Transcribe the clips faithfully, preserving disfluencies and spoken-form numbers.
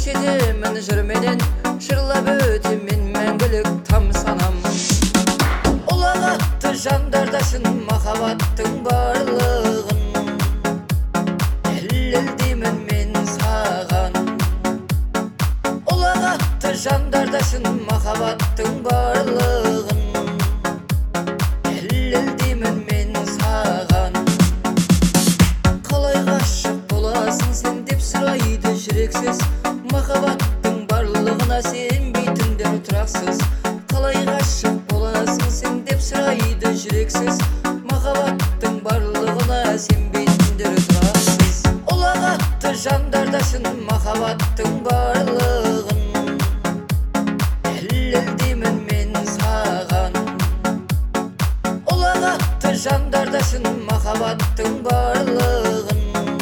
сеземін жүрменен жырлап өтемен мәңгілік тамсанам. Ұлағатты жандарда шын махаббаттың барлығын дәлелдеймін мен саған. Ұлағатты жандарда шын махаббаттың барлығын дәлелдеймін мен саған. Қалай ғашық боласың сен деп сұрайды жүрексіз, махаббаттың барлығына сенбейтіндер тұрақсыз. Қалай ғашық боласың сен деп сұрайды жүрексіз, махаббаттың барлығына сенбейтіндер тұрақсыз. Ұлағатты жандарда шын махаббаттың барлығын дәлелдеймін мен саған. Ұлағатты жандарда шын махаббаттың барлығын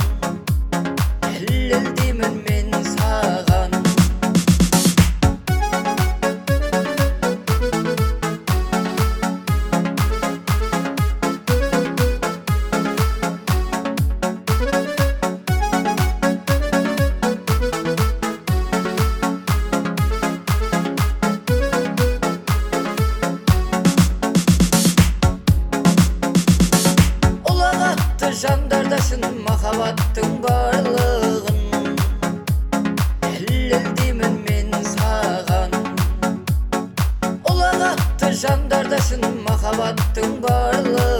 дәлелдеймін мен саған. Ұлағатты жандарда шын махаббаттың барлығын дәлелдеймін мен саған. Ұлағатты жандарда шын махаббаттың барлығын